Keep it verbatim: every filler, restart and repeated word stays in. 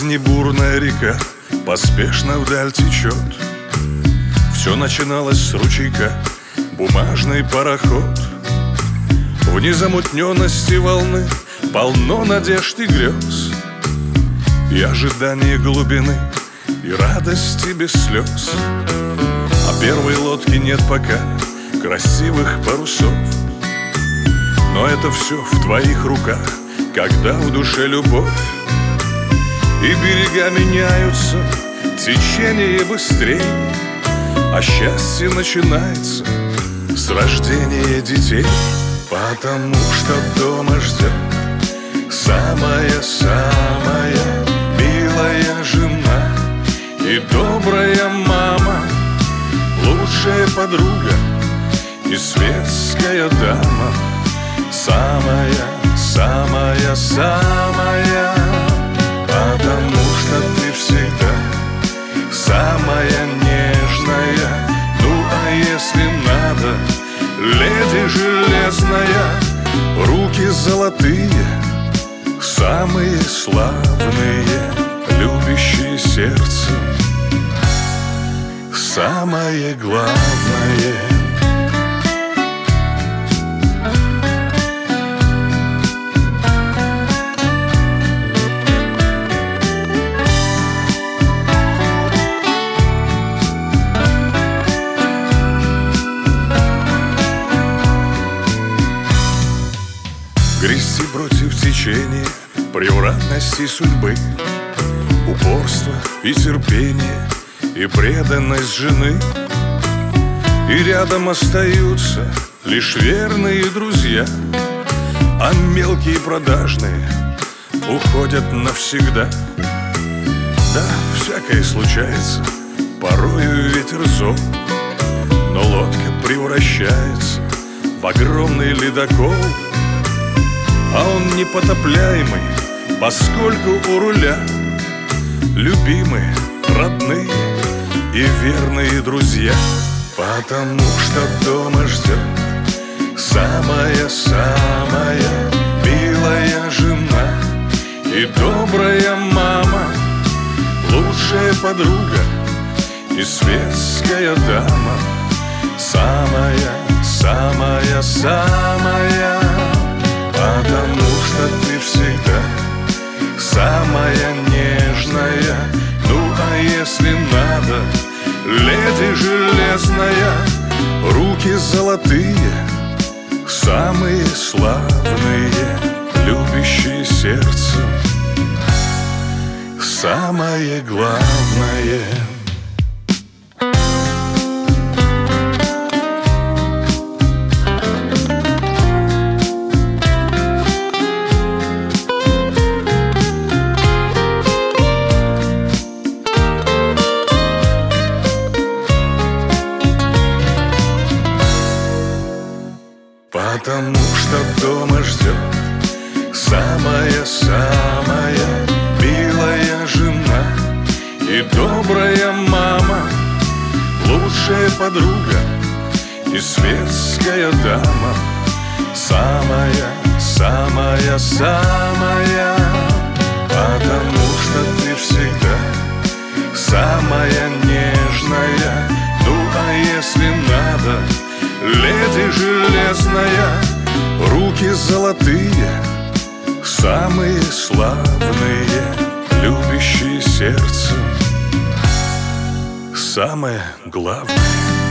жизни бурная река поспешно вдаль течет. Все начиналось с ручейка, бумажный пароход. В незамутненности волны полно надежд и грез, и ожидания глубины, и радости без слез. А первой лодки нет пока, красивых парусов, но это все в твоих руках, когда в душе любовь. И берега меняются, течение быстрее, а счастье начинается с рождения детей. Потому что дома ждет самая-самая милая жена и добрая мама, лучшая подруга и светская дама. Самая-самая-самая, потому что ты всегда самая нежная. Ну а если надо, леди железная, руки золотые, самые славные, любящие сердцем, самое главное. Грести против течения превратности судьбы, упорство и терпение, и преданность жены. И рядом остаются лишь верные друзья, а мелкие продажные уходят навсегда. Да, всякое случается, порою ветер зол, но лодка превращается в огромный ледокол. А он непотопляемый, поскольку у руля любимые, родные и верные друзья. Потому что дома ждет самая-самая милая жена и добрая мама, лучшая подруга и светская дама. Самая-самая-самая, потому что ты всегда самая нежная. Ну а если надо, леди железная, руки золотые, самые славные, любящие сердцем, самое главное. Потому что дома ждет самая-самая милая жена и добрая мама, лучшая подруга и светская дама. Самая-самая-самая, потому что ты всегда самая нежная. Ну а если надо, леди железная, руки золотые, самые славные, любящие сердцем, самое главное.